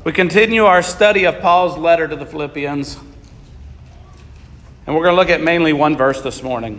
We continue our study of Paul's letter to the Philippians, and we're going to look at mainly one verse this morning.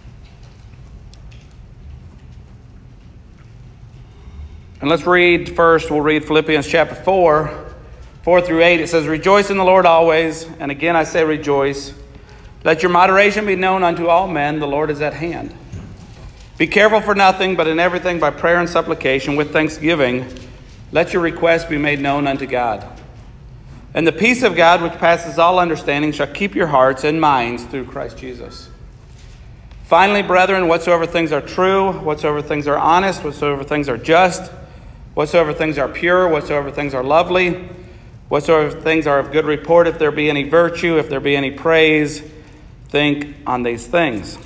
And let's read first, we'll read Philippians chapter 4 through 8. It says, "Rejoice in the Lord always, and again I say rejoice. Let your moderation be known unto all men, the Lord is at hand. Be careful for nothing, but in everything by prayer and supplication with thanksgiving, let your requests be made known unto God. And the peace of God, which passes all understanding, shall keep your hearts and minds through Christ Jesus. Finally, brethren, whatsoever things are true, whatsoever things are honest, whatsoever things are just, whatsoever things are pure, whatsoever things are lovely, whatsoever things are of good report, if there be any virtue, if there be any praise, think on these things."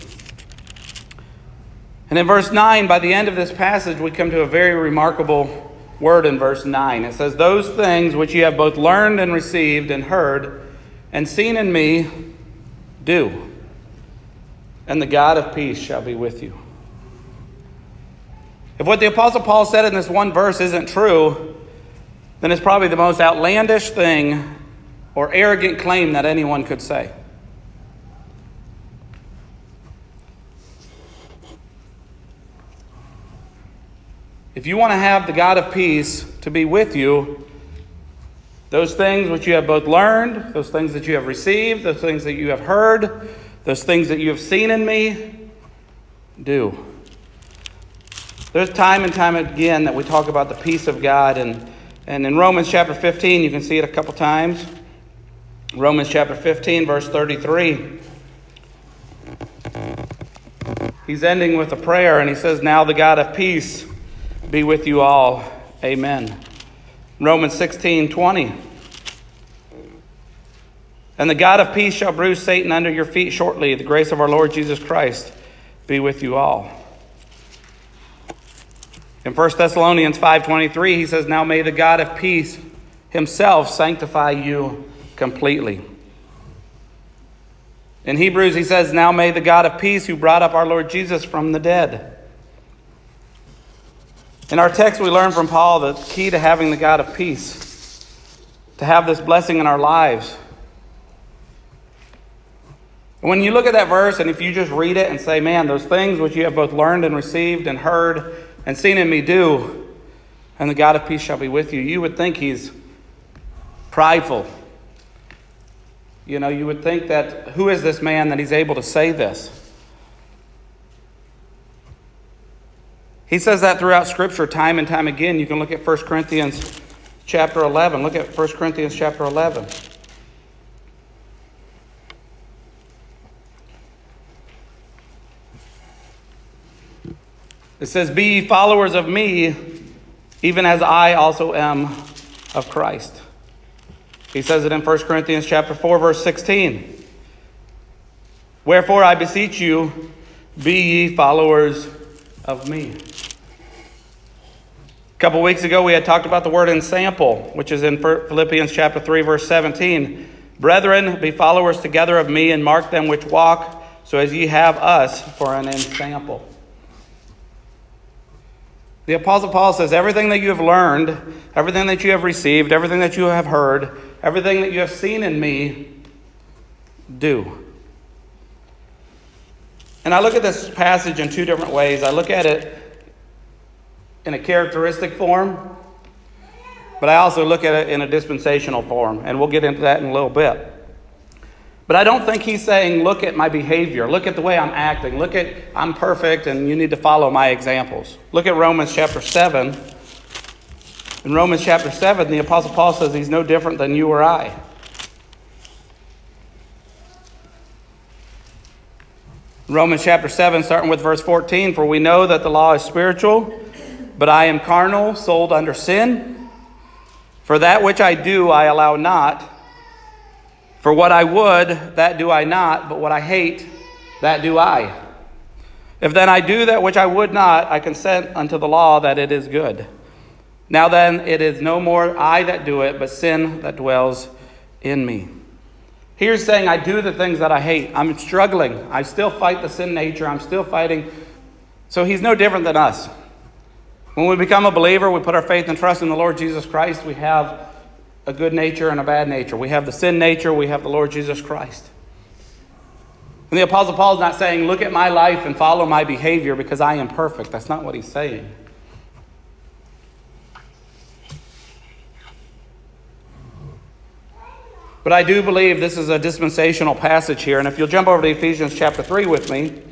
And in verse 9, by the end of this passage, we come to a very remarkable word in verse 9. It says, "Those things which ye have both learned and received and heard and seen in me, do. And the God of peace shall be with you." If what the Apostle Paul said in this one verse isn't true, then it's probably the most outlandish thing or arrogant claim that anyone could say. If you want to have the God of peace to be with you, those things which you have both learned, those things that you have received, those things that you have heard, those things that you have seen in me, do. There's time and time again that we talk about the peace of God. And in Romans chapter 15, you can see it a couple times. Romans chapter 15, verse 33. He's ending with a prayer, and he says, "Now the God of peace be with you all. Amen." Romans 16:20. "And the God of peace shall bruise Satan under your feet shortly. The grace of our Lord Jesus Christ be with you all." In 1 Thessalonians 5:23, he says, "Now may the God of peace himself sanctify you completely." In Hebrews, he says, "Now may the God of peace who brought up our Lord Jesus from the dead." In our text, we learn from Paul the key to having the God of peace, to have this blessing in our lives. When you look at that verse, and if you just read it and say, "Man, those things which you have both learned and received and heard and seen in me, do, and the God of peace shall be with you," you would think he's prideful. You would think that, who is this man that he's able to say this? He says that throughout Scripture time and time again. You can look at 1 Corinthians chapter 11. Look at 1 Corinthians chapter 11. It says, "Be ye followers of me, even as I also am of Christ." He says it in 1 Corinthians chapter 4, verse 16. "Wherefore I beseech you, be ye followers of me." A couple weeks ago, we had talked about the word ensample, which is in Philippians chapter 3, verse 17. "Brethren, be followers together of me, and mark them which walk, so as ye have us for an ensample." The Apostle Paul says, everything that you have learned, everything that you have received, everything that you have heard, everything that you have seen in me, do. And I look at this passage in two different ways. I look at it in a characteristic form, but I also look at it in a dispensational form, and we'll get into that in a little bit. But I don't think he's saying, look at my behavior, look at the way I'm acting, look at, I'm perfect and you need to follow my examples. Look at Romans chapter 7. In Romans chapter 7, the Apostle Paul says he's no different than you or I. Romans chapter 7, starting with verse 14, "For we know that the law is spiritual, but I am carnal, sold under sin. For that which I do, I allow not. For what I would, that do I not, but what I hate, that do I. If then I do that which I would not, I consent unto the law that it is good. Now then, it is no more I that do it, but sin that dwells in me." Here's saying, I do the things that I hate. I'm struggling. I still fight the sin nature. I'm still fighting. So he's no different than us. When we become a believer, we put our faith and trust in the Lord Jesus Christ. We have a good nature and a bad nature. We have the sin nature. We have the Lord Jesus Christ. And the Apostle Paul is not saying, look at my life and follow my behavior because I am perfect. That's not what he's saying. But I do believe this is a dispensational passage here. And if you'll jump over to Ephesians chapter 3 with me.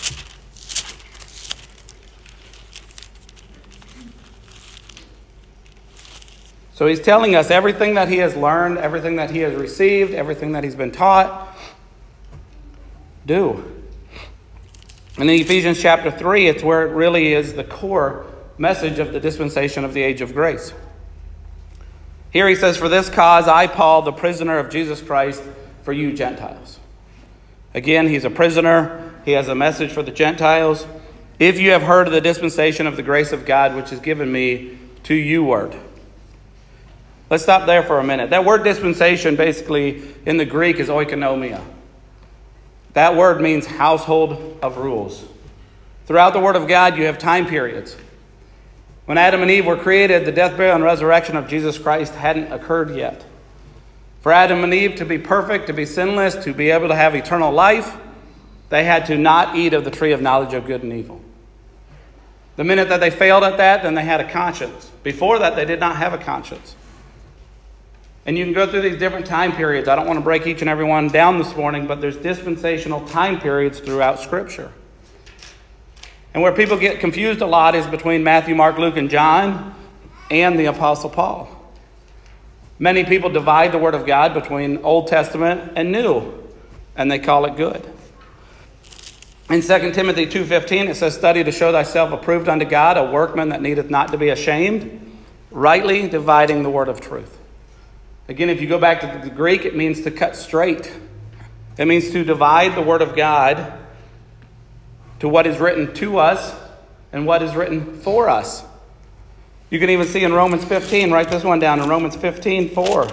So he's telling us everything that he has learned, everything that he has received, everything that he's been taught. Do. And in Ephesians chapter 3, it's where it really is the core message of the dispensation of the age of grace. Here he says, for this cause I, Paul, the prisoner of Jesus Christ, for you Gentiles. Again, he's a prisoner. He has a message for the Gentiles. If you have heard of the dispensation of the grace of God, which is given me to you word. Let's stop there for a minute. That word dispensation basically in the Greek is oikonomia. That word means household of rules. Throughout the Word of God, you have time periods. When Adam and Eve were created, the death, burial, and resurrection of Jesus Christ hadn't occurred yet. For Adam and Eve to be perfect, to be sinless, to be able to have eternal life, they had to not eat of the tree of knowledge of good and evil. The minute that they failed at that, then they had a conscience. Before that, they did not have a conscience. And you can go through these different time periods. I don't want to break each and every one down this morning, but there's dispensational time periods throughout Scripture. And where people get confused a lot is between Matthew, Mark, Luke, and John and the Apostle Paul. Many people divide the Word of God between Old Testament and New, and they call it good. In 2 Timothy 2:15, it says, study to show thyself approved unto God, a workman that needeth not to be ashamed, rightly dividing the word of truth. Again, if you go back to the Greek, it means to cut straight. It means to divide the Word of God to what is written to us and what is written for us. You can even see in Romans 15, write this one down, in Romans 15:4.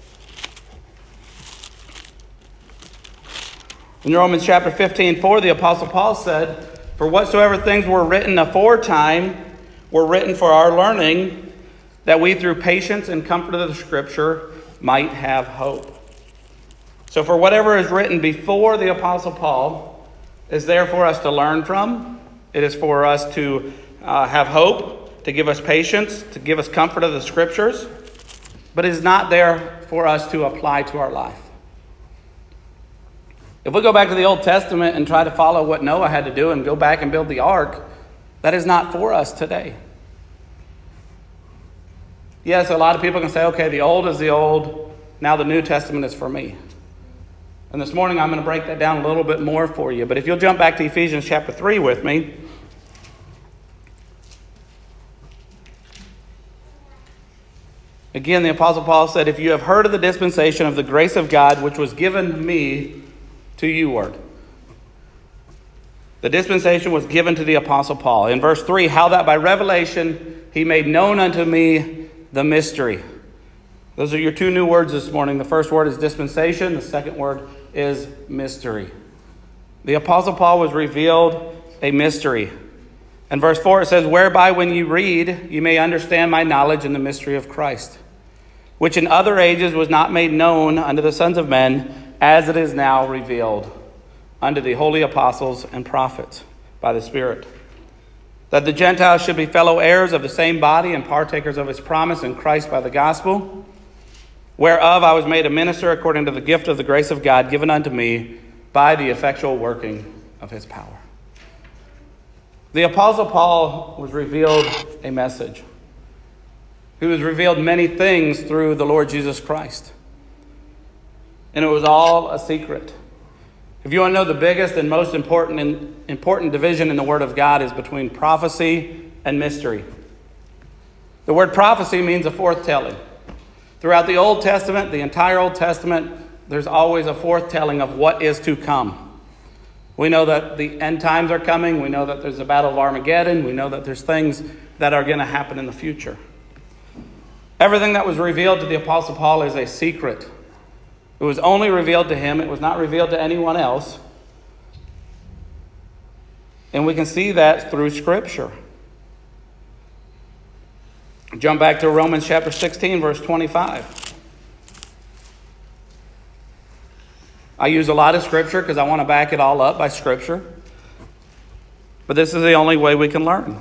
In Romans chapter 15:4, the Apostle Paul said, for whatsoever things were written aforetime were written for our learning, that we through patience and comfort of the Scripture might have hope. So for whatever is written before the Apostle Paul is there for us to learn from. It is for us to have hope, to give us patience, to give us comfort of the Scriptures. But it is not there for us to apply to our life. If we go back to the Old Testament and try to follow what Noah had to do and go back and build the ark, that is not for us today. Yes, a lot of people can say, okay, the old is the old. Now the New Testament is for me. And this morning I'm going to break that down a little bit more for you. But if you'll jump back to Ephesians chapter 3 with me. Again, the Apostle Paul said, if you have heard of the dispensation of the grace of God, which was given me to you word. The dispensation was given to the Apostle Paul. In verse 3, how that by revelation he made known unto me the mystery. Those are your two new words this morning. The first word is dispensation. The second word is mystery. The Apostle Paul was revealed a mystery. In verse 4 it says, whereby when you read, you may understand my knowledge in the mystery of Christ, which in other ages was not made known unto the sons of men, as it is now revealed unto the holy apostles and prophets by the Spirit, that the Gentiles should be fellow heirs of the same body and partakers of his promise in Christ by the gospel, whereof I was made a minister according to the gift of the grace of God given unto me by the effectual working of his power. The Apostle Paul was revealed a message. He was revealed many things through the Lord Jesus Christ. And it was all a secret. If you want to know the biggest and most important division in the Word of God is between prophecy and mystery. The word prophecy means a foretelling. Throughout the Old Testament, the entire Old Testament, there's always a foretelling of what is to come. We know that the end times are coming. We know that there's a battle of Armageddon. We know that there's things that are going to happen in the future. Everything that was revealed to the Apostle Paul is a secret. It was only revealed to him. It was not revealed to anyone else. And we can see that through Scripture. Jump back to Romans chapter 16, verse 25. I use a lot of Scripture because I want to back it all up by Scripture. But this is the only way we can learn.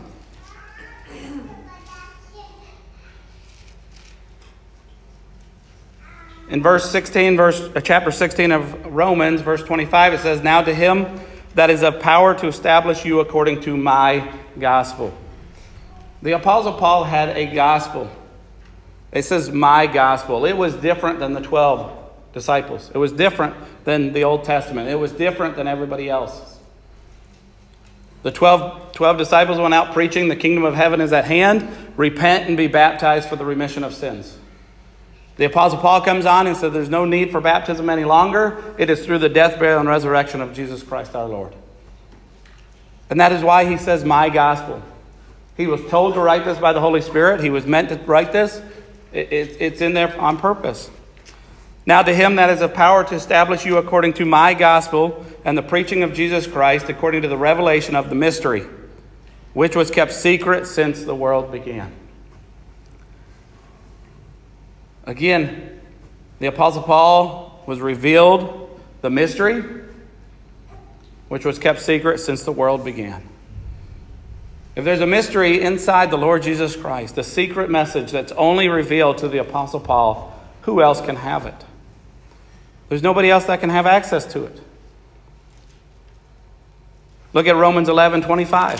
In chapter 16 of Romans, verse 25, it says, "Now to him that is of power to establish you according to my gospel." The Apostle Paul had a gospel. It says my gospel. It was different than the 12 disciples. It was different than the Old Testament. It was different than everybody else. The 12 disciples went out preaching, the kingdom of heaven is at hand. Repent and be baptized for the remission of sins. The Apostle Paul comes on and says there's no need for baptism any longer. It is through the death, burial, and resurrection of Jesus Christ our Lord. And that is why he says my gospel. He was told to write this by the Holy Spirit. He was meant to write this. It's in there on purpose. "Now to him that is of power to establish you according to my gospel and the preaching of Jesus Christ according to the revelation of the mystery, which was kept secret since the world began." Again, the Apostle Paul was revealed the mystery, which was kept secret since the world began. If there's a mystery inside the Lord Jesus Christ, a secret message that's only revealed to the Apostle Paul, who else can have it? There's nobody else that can have access to it. Look at Romans 11:25.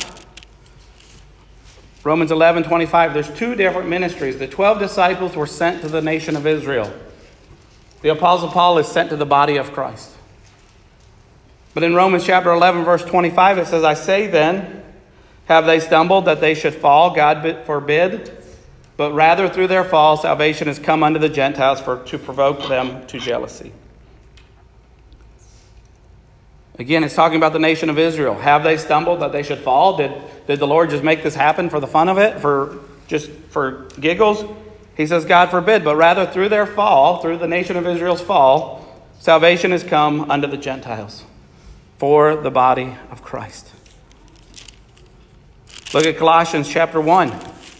Romans 11:25. There's two different ministries. The 12 disciples were sent to the nation of Israel. The Apostle Paul is sent to the body of Christ. But in Romans chapter 11, verse 25, it says, "I say then, have they stumbled that they should fall? God forbid. But rather through their fall, salvation has come unto the Gentiles to provoke them to jealousy." Again, it's talking about the nation of Israel. Have they stumbled that they should fall? Did the Lord just make this happen for the fun of it, for giggles? He says, God forbid, but rather through their fall, through the nation of Israel's fall, salvation has come unto the Gentiles for the body of Christ. Look at Colossians chapter 1.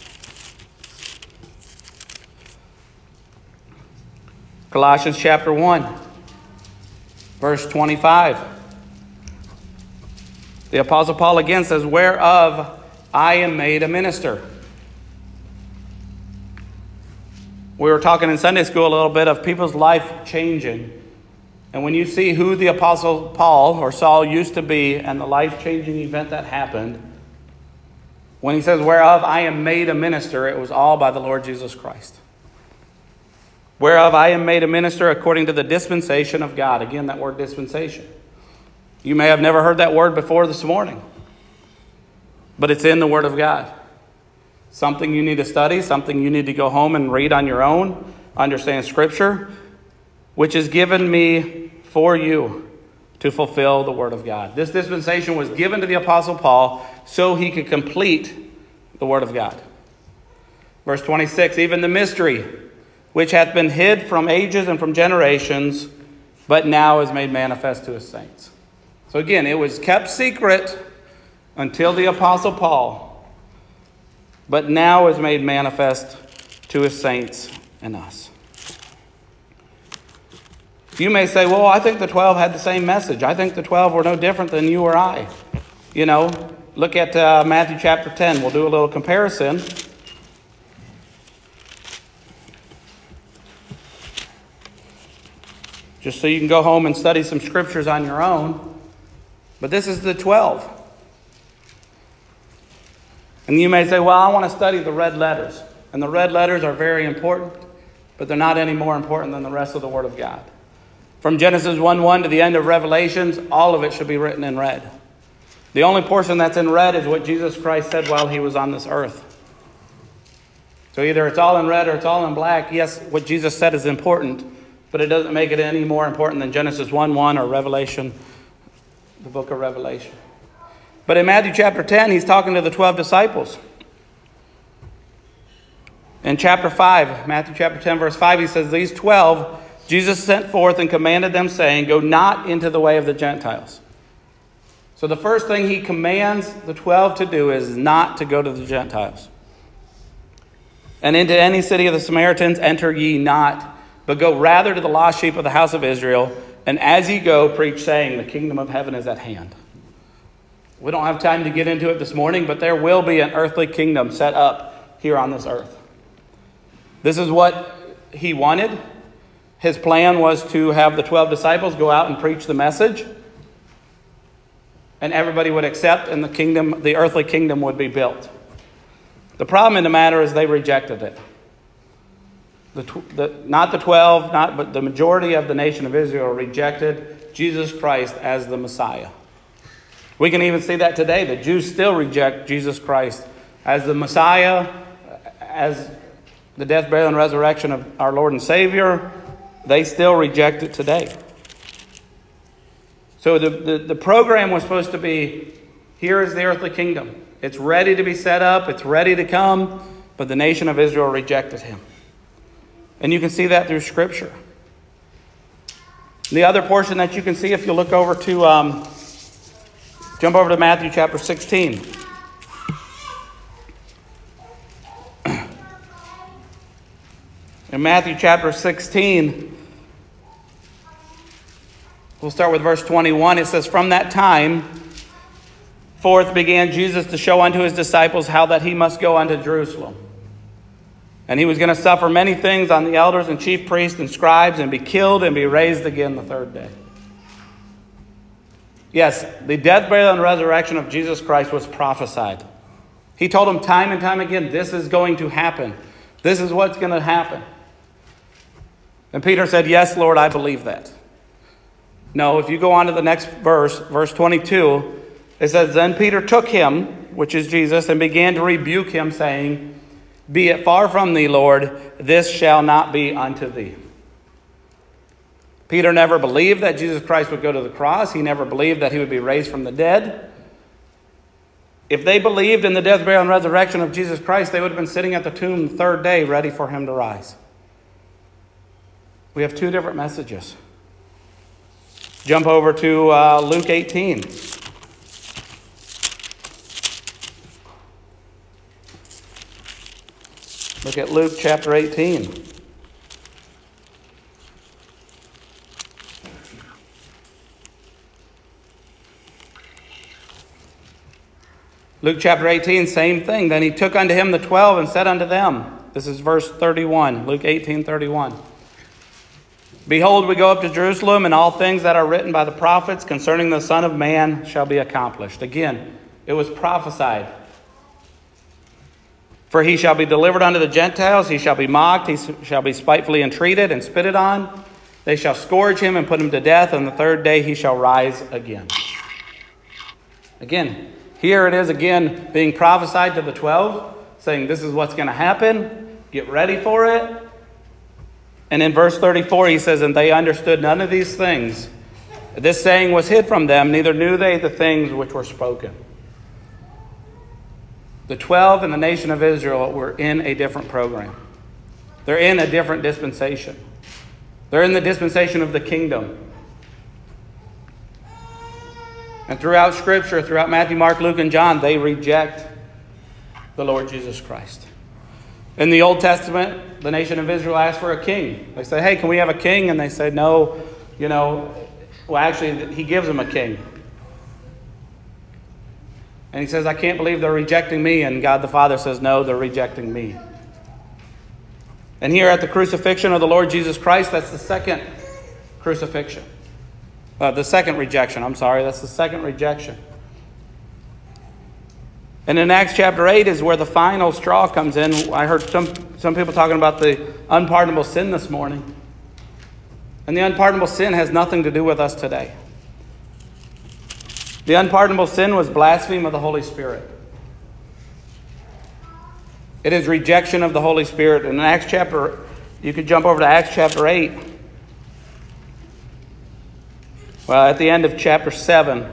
Colossians chapter 1, verse 25. The Apostle Paul again says, "Whereof I am made a minister." We were talking in Sunday school a little bit of people's life changing. And when you see who the Apostle Paul or Saul used to be and the life-changing event that happened, when he says, "Whereof I am made a minister," it was all by the Lord Jesus Christ. "Whereof I am made a minister according to the dispensation of God." Again, that word dispensation. You may have never heard that word before this morning, but it's in the Word of God. Something you need to study, something you need to go home and read on your own, understand Scripture, which is given me for you to fulfill the Word of God. This dispensation was given to the Apostle Paul so he could complete the Word of God. Verse 26, "Even the mystery, which hath been hid from ages and from generations, but now is made manifest to his saints." So again, it was kept secret until the Apostle Paul, but now is made manifest to his saints and us. You may say, well, I think the 12 had the same message. I think the 12 were no different than you or I. You know, look at Matthew chapter 10. We'll do a little comparison. Just so you can go home and study some scriptures on your own. But this is the 12. And you may say, well, I want to study the red letters. And the red letters are very important, but they're not any more important than the rest of the Word of God. From Genesis 1:1 to the end of Revelations, all of it should be written in red. The only portion that's in red is what Jesus Christ said while he was on this earth. So either it's all in red or it's all in black. Yes, what Jesus said is important, but it doesn't make it any more important than Genesis 1:1 or Revelation, the book of Revelation. But in Matthew chapter 10, he's talking to the 12 disciples. In chapter 5, Matthew chapter 10, verse 5, he says, "These 12 Jesus sent forth and commanded them, saying, Go not into the way of the Gentiles." So the first thing he commands the 12 to do is not to go to the Gentiles. "And into any city of the Samaritans enter ye not, but go rather to the lost sheep of the house of Israel. And as ye go, preach, saying, the kingdom of heaven is at hand. We don't have time to get into it this morning, but there will be an earthly kingdom set up here on this earth. This is what he wanted. His plan was to have the 12 disciples go out and preach the message. And everybody would accept, and the earthly kingdom would be built. The problem in the matter is they rejected it. Not the 12, but the majority of the nation of Israel rejected Jesus Christ as the Messiah. We can even see that today. The Jews still reject Jesus Christ as the Messiah, as the death, burial, and resurrection of our Lord and Savior. They still reject it today. So the program was supposed to be, here is the earthly kingdom. It's ready to be set up. It's ready to come. But the nation of Israel rejected him. And you can see that through Scripture. The other portion that you can see, if you look over to, jump over to Matthew chapter 16. In Matthew chapter 16, we'll start with verse 21. It says, from that time forth began Jesus to show unto his disciples how that he must go unto Jerusalem. And he was going to suffer many things on the elders and chief priests and scribes, and be killed and be raised again the third day. Yes, the death, burial, and resurrection of Jesus Christ was prophesied. He told them time and time again, this is going to happen. This is what's going to happen. And Peter said, yes, Lord, I believe that. No, if you go on to the next verse, verse 22, it says, then Peter took him, which is Jesus, and began to rebuke him, saying, be it far from thee, Lord, this shall not be unto thee. Peter never believed that Jesus Christ would go to the cross. He never believed that he would be raised from the dead. If they believed in the death, burial, and resurrection of Jesus Christ, they would have been sitting at the tomb the third day ready for him to rise. We have two different messages. Jump over to Luke 18. Look at Luke chapter 18. Luke chapter 18, same thing. Then he took unto him the 12 and said unto them, this is verse 31, Luke 18:31. Behold, we go up to Jerusalem, and all things that are written by the prophets concerning the Son of Man shall be accomplished. Again, it was prophesied. For he shall be delivered unto the Gentiles, he shall be mocked, he shall be spitefully entreated and spitted on. They shall scourge him and put him to death, and the third day he shall rise again. Again, here it is again being prophesied to the 12, saying this is what's going to happen. Get ready for it. And in verse 34 he says, and they understood none of these things. This saying was hid from them, neither knew they the things which were spoken. The 12 and the nation of Israel were in a different program. They're in a different dispensation. They're in the dispensation of the kingdom. And throughout Scripture, throughout Matthew, Mark, Luke, and John, they reject the Lord Jesus Christ. In the Old Testament, the nation of Israel asked for a king. They say, hey, can we have a king? And they say, no, actually, he gives them a king. And he says, I can't believe they're rejecting me. And God the Father says, no, they're rejecting me. And here at the crucifixion of the Lord Jesus Christ, that's the second crucifixion. The second rejection, that's the second rejection. And in Acts chapter 8 is where the final straw comes in. I heard some people talking about the unpardonable sin this morning. And the unpardonable sin has nothing to do with us today. The unpardonable sin was blasphemy of the Holy Spirit. It is rejection of the Holy Spirit. And in Acts chapter, you could jump over to Acts chapter 8. Well, at the end of chapter 7.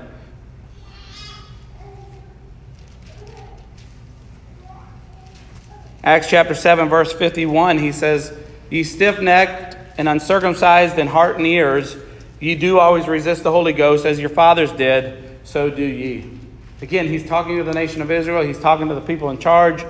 Acts chapter 7, verse 51, he says, ye stiff-necked and uncircumcised in heart and ears, ye do always resist the Holy Ghost, as your fathers did, so do ye. Again, he's talking to the nation of Israel. He's talking to the people in charge.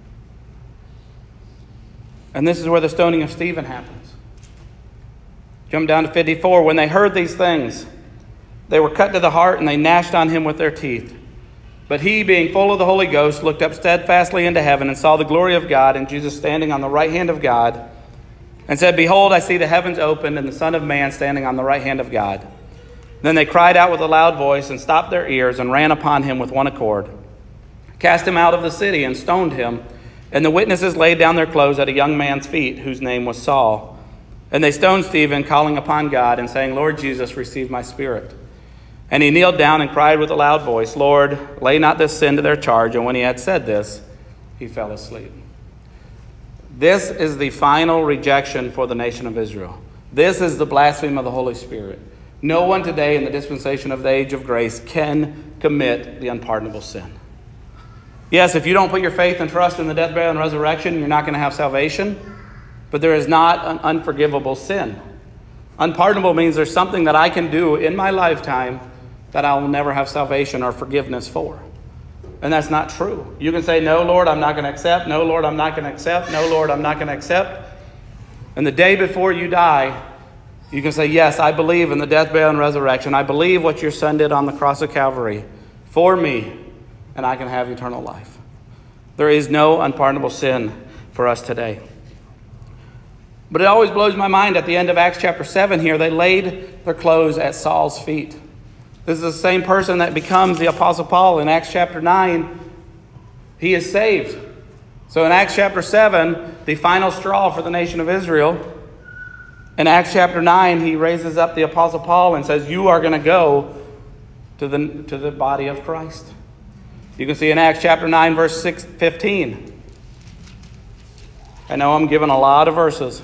And this is where the stoning of Stephen happens. Jump down to 54. When they heard these things, they were cut to the heart, and they gnashed on him with their teeth. But he, being full of the Holy Ghost, looked up steadfastly into heaven and saw the glory of God and Jesus standing on the right hand of God, and said, Behold, I see the heavens opened and the Son of Man standing on the right hand of God. Then they cried out with a loud voice and stopped their ears and ran upon him with one accord, cast him out of the city and stoned him. And the witnesses laid down their clothes at a young man's feet, whose name was Saul. And they stoned Stephen, calling upon God and saying, Lord Jesus, receive my spirit. And he kneeled down and cried with a loud voice, Lord, lay not this sin to their charge. And when he had said this, he fell asleep. This is the final rejection for the nation of Israel. This is the blasphemy of the Holy Spirit. No one today in the dispensation of the age of grace can commit the unpardonable sin. Yes, if you don't put your faith and trust in the death, burial, and resurrection, you're not going to have salvation. But there is not an unforgivable sin. Unpardonable means there's something that I can do in my lifetime that I will never have salvation or forgiveness for. And that's not true. You can say, no, Lord, I'm not going to accept. No, Lord, I'm not going to accept. No, Lord, I'm not going to accept. And the day before you die, you can say, yes, I believe in the death, burial, and resurrection. I believe what your Son did on the cross of Calvary for me, and I can have eternal life. There is no unpardonable sin for us today. But it always blows my mind at the end of Acts chapter 7 here, they laid their clothes at Saul's feet. This is the same person that becomes the Apostle Paul in Acts chapter 9. He is saved. So in Acts chapter 7, the final straw for the nation of Israel, in Acts chapter 9, he raises up the Apostle Paul and says, you are going to go to the body of Christ. You can see in Acts chapter 9, verse 15. I know I'm giving a lot of verses.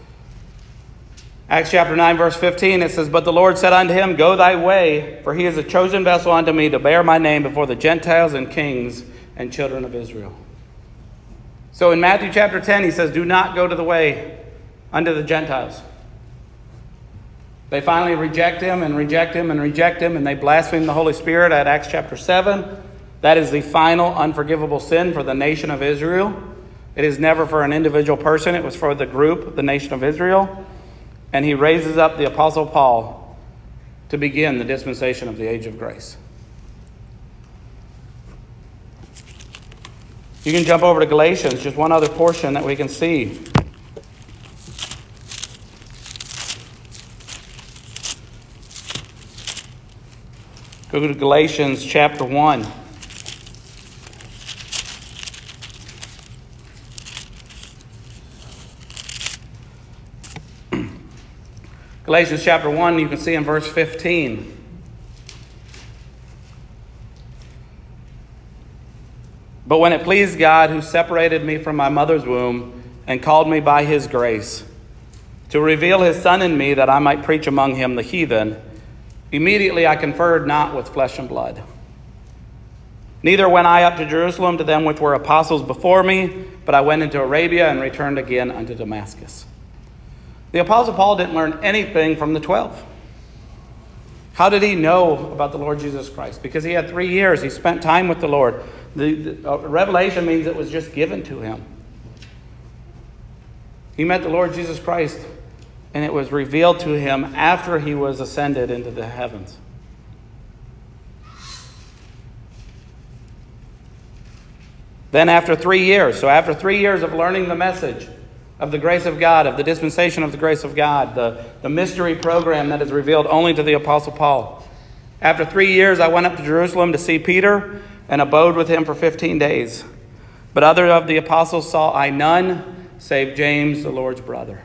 Acts chapter 9, verse 15, it says, But the Lord said unto him, Go thy way, for he is a chosen vessel unto me to bear my name before the Gentiles and kings and children of Israel. So in Matthew chapter 10, he says, Do not go to the way unto the Gentiles. They finally reject him and reject him and reject him, and they blaspheme the Holy Spirit at Acts chapter 7. That is the final unforgivable sin for the nation of Israel. It is never for an individual person. It was for the group, the nation of Israel. And he raises up the Apostle Paul to begin the dispensation of the age of grace. You can jump over to Galatians, just one other portion that we can see. Go to Galatians chapter 1. Galatians chapter 1, you can see in verse 15. But when it pleased God, who separated me from my mother's womb and called me by his grace, to reveal his Son in me that I might preach among him the heathen, immediately I conferred not with flesh and blood. Neither went I up to Jerusalem to them which were apostles before me, but I went into Arabia and returned again unto Damascus. The Apostle Paul didn't learn anything from the 12. How did he know about the Lord Jesus Christ? Because he had 3 years. He spent time with the Lord. The revelation means it was just given to him. He met the Lord Jesus Christ, and it was revealed to him after he was ascended into the heavens. Then after 3 years, so after 3 years of learning the message of the grace of God, of the dispensation of the grace of God, the mystery program that is revealed only to the Apostle Paul. After 3 years, I went up to Jerusalem to see Peter and abode with him for 15 days. But other of the apostles saw I none, save James, the Lord's brother.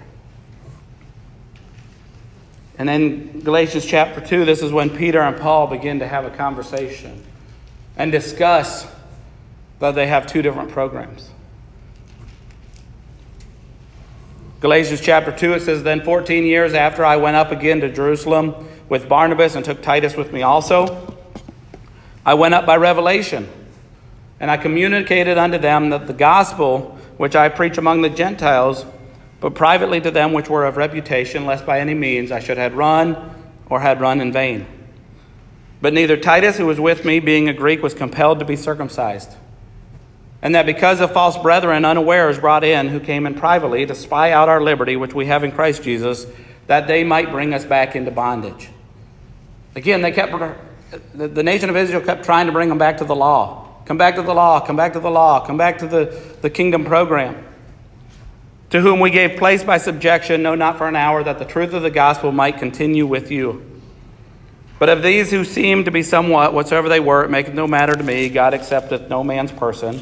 And then Galatians chapter 2, this is when Peter and Paul begin to have a conversation and discuss that they have two different programs. Galatians chapter 2, it says, Then 14 years after I went up again to Jerusalem with Barnabas and took Titus with me also, I went up by revelation, and I communicated unto them that the gospel which I preach among the Gentiles, but privately to them which were of reputation, lest by any means I should have run or had run in vain. But neither Titus, who was with me, being a Greek, was compelled to be circumcised. And that because of false brethren unawares brought in, who came in privately to spy out our liberty, which we have in Christ Jesus, that they might bring us back into bondage. Again, the nation of Israel kept trying to bring them back to the law. Come back to the law, come back to the law, come back to the kingdom program. To whom we gave place by subjection, no, not for an hour, that the truth of the gospel might continue with you. But of these who seemed to be somewhat, whatsoever they were, it maketh no matter to me. God accepteth no man's person.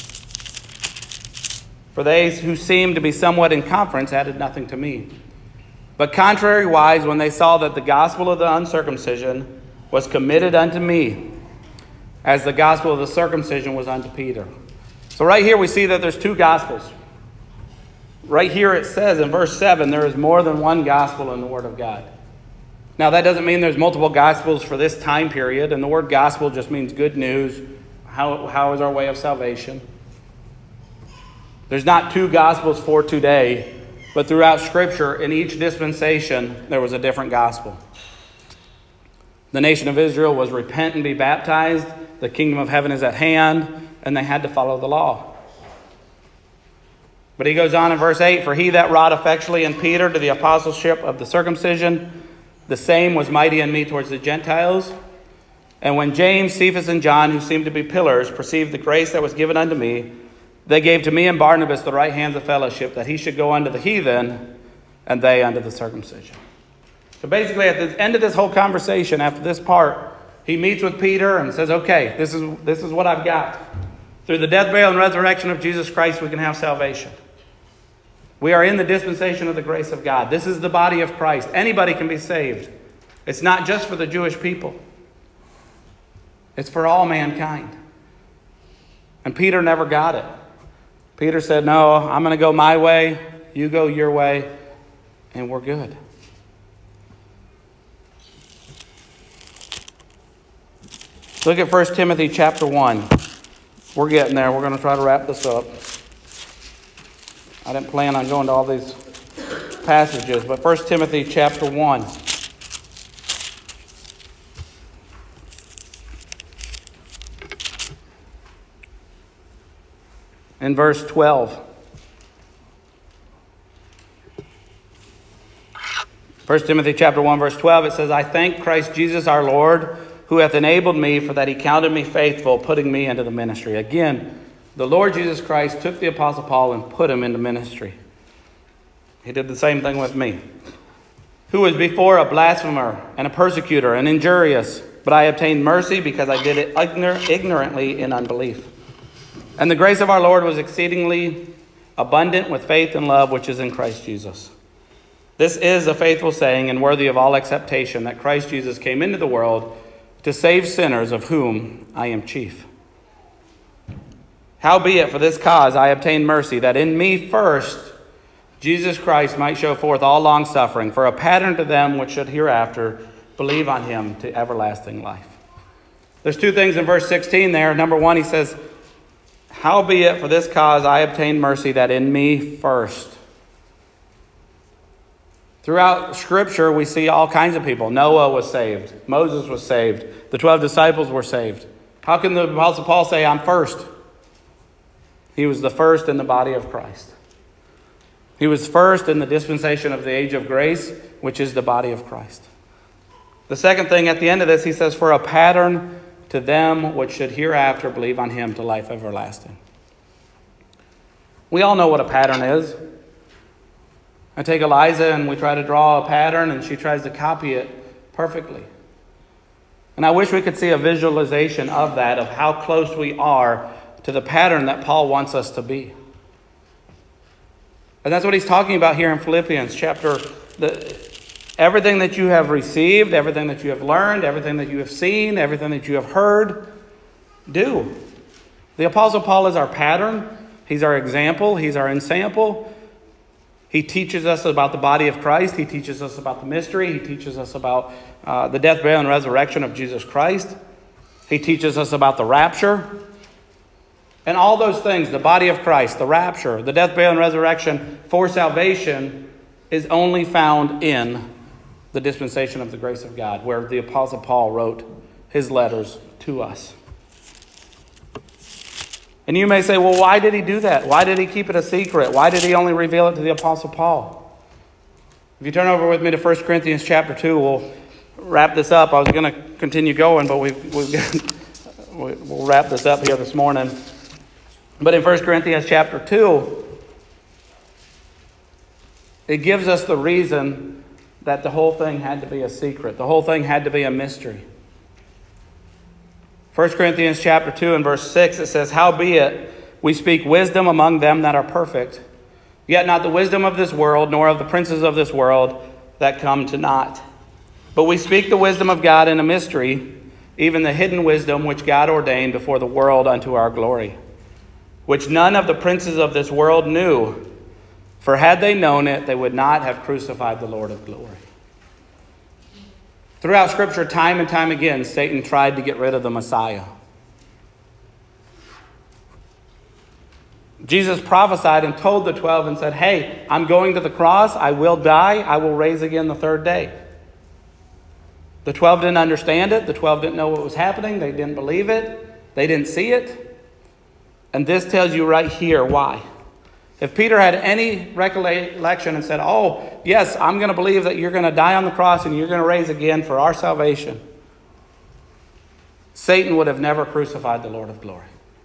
For they who seemed to be somewhat in conference added nothing to me. But contrariwise, when they saw that the gospel of the uncircumcision was committed unto me, as the gospel of the circumcision was unto Peter. So right here we see that there's two gospels. Right here it says in verse 7, there is more than one gospel in the Word of God. Now that doesn't mean there's multiple gospels for this time period, and the word gospel just means good news. How is our way of salvation? There's not two gospels for today, but throughout Scripture, in each dispensation, there was a different gospel. The nation of Israel was repent and be baptized. The kingdom of heaven is at hand, and they had to follow the law. But he goes on in verse 8, for he that wrought effectually in Peter to the apostleship of the circumcision, the same was mighty in me towards the Gentiles. And when James, Cephas, and John, who seemed to be pillars, perceived the grace that was given unto me, they gave to me and Barnabas the right hands of fellowship, that he should go unto the heathen, and they unto the circumcision. So basically, at the end of this whole conversation, after this part, he meets with Peter and says, okay, this is what I've got. Through the death, burial, and resurrection of Jesus Christ, we can have salvation. We are in the dispensation of the grace of God. This is the body of Christ. Anybody can be saved. It's not just for the Jewish people. It's for all mankind. And Peter never got it. Peter said, no, I'm going to go my way. You go your way. And we're good. Look at 1 Timothy chapter 1. We're getting there. We're going to try to wrap this up. I didn't plan on going to all these passages, but 1 Timothy chapter 1. In verse 12. 1 Timothy chapter 1, verse 12, it says, I thank Christ Jesus our Lord, who hath enabled me, for that he counted me faithful, putting me into the ministry. Again, the Lord Jesus Christ took the Apostle Paul and put him into ministry. He did the same thing with me. Who was before a blasphemer and a persecutor and injurious, but I obtained mercy because I did it ignorantly in unbelief. And the grace of our Lord was exceedingly abundant with faith and love which is in Christ Jesus. This is a faithful saying and worthy of all acceptation, that Christ Jesus came into the world to save sinners, of whom I am chief. Howbeit, for this cause I obtained mercy, that in me first Jesus Christ might show forth all longsuffering, for a pattern to them which should hereafter believe on him to everlasting life. There's two things in verse 16 there. Number one, he says, howbeit, for this cause I obtained mercy, that in me first. Throughout Scripture, we see all kinds of people. Noah was saved. Moses was saved. The 12 disciples were saved. How can the Apostle Paul say, I'm first? He was the first in the body of Christ. He was first in the dispensation of the age of grace, which is the body of Christ. The second thing at the end of this, he says, for a pattern to them which should hereafter believe on him to life everlasting. We all know what a pattern is. I take Eliza and we try to draw a pattern and she tries to copy it perfectly. And I wish we could see a visualization of that, of how close we are to the pattern that Paul wants us to be. And that's what he's talking about here in Philippians chapter. Everything that you have received, everything that you have learned, everything that you have seen, everything that you have heard, do. The Apostle Paul is our pattern. He's our example. He's our ensample. He teaches us about the body of Christ. He teaches us about the mystery. He teaches us about the death, burial, and resurrection of Jesus Christ. He teaches us about the rapture. And all those things, the body of Christ, the rapture, the death, burial, and resurrection for salvation is only found in the dispensation of the grace of God, where the Apostle Paul wrote his letters to us. And you may say, well, why did he do that? Why did he keep it a secret? Why did he only reveal it to the Apostle Paul? If you turn over with me to 1 Corinthians chapter 2, we'll wrap this up. I was going to continue going, but we'll wrap this up here this morning. But in 1 Corinthians chapter 2, it gives us the reason that the whole thing had to be a secret. The whole thing had to be a mystery. 1 Corinthians chapter 2 and verse 6, it says, "Howbeit we speak wisdom among them that are perfect, yet not the wisdom of this world, nor of the princes of this world that come to naught. But we speak the wisdom of God in a mystery, even the hidden wisdom which God ordained before the world unto our glory, which none of the princes of this world knew. For had they known it, they would not have crucified the Lord of glory." Throughout Scripture, time and time again, Satan tried to get rid of the Messiah. Jesus prophesied and told the 12 and said, "Hey, I'm going to the cross. I will die. I will rise again the third day." The 12 didn't understand it. The 12 didn't know what was happening. They didn't believe it. They didn't see it. And this tells you right here why. If Peter had any recollection and said, "Oh, yes, I'm going to believe that you're going to die on the cross and you're going to rise again for our salvation," Satan would have never crucified the Lord of glory.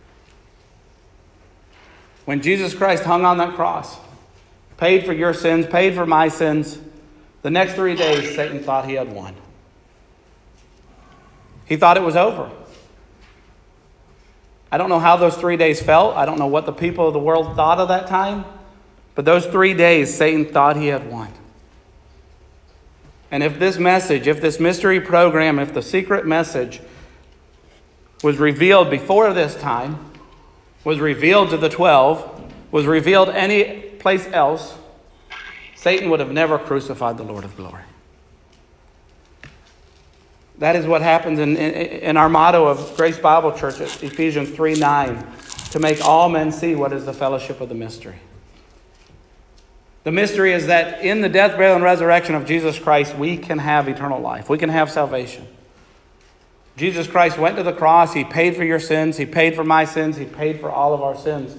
When Jesus Christ hung on that cross, paid for your sins, paid for my sins, the next 3 days, Satan thought he had won. He thought it was over. I don't know how those 3 days felt. I don't know what the people of the world thought of that time. But those 3 days, Satan thought he had won. And if this message, if this mystery program, if the secret message was revealed before this time, was revealed to the 12, was revealed any place else, Satan would have never crucified the Lord of glory. That is what happens in our motto of Grace Bible Church at Ephesians 3:9, to make all men see what is the fellowship of the mystery. The mystery is that in the death, burial, and resurrection of Jesus Christ, we can have eternal life. We can have salvation. Jesus Christ went to the cross. He paid for your sins. He paid for my sins. He paid for all of our sins.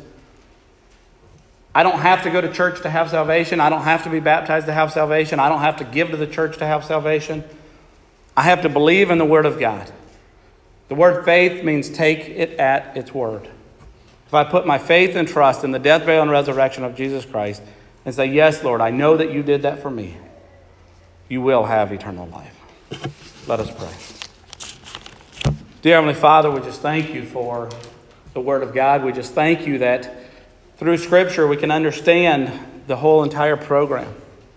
I don't have to go to church to have salvation. I don't have to be baptized to have salvation. I don't have to give to the church to have salvation. I have to believe in the Word of God. The word faith means take it at its word. If I put my faith and trust in the death, burial, and resurrection of Jesus Christ and say, "Yes, Lord, I know that you did that for me," you will have eternal life. Let us pray. Dear Heavenly Father, we just thank you for the Word of God. We just thank you that through Scripture we can understand the whole entire program.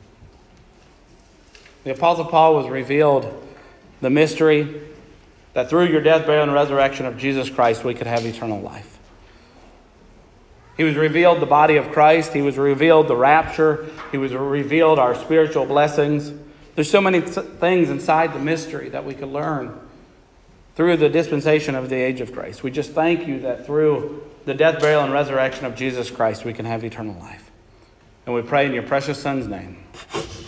The Apostle Paul was revealed the mystery that through your death, burial, and resurrection of Jesus Christ, we could have eternal life. He was revealed the body of Christ. He was revealed the rapture. He was revealed our spiritual blessings. There's so many things inside the mystery that we could learn through the dispensation of the age of grace. We just thank you that through the death, burial, and resurrection of Jesus Christ, we can have eternal life. And we pray in your precious Son's name.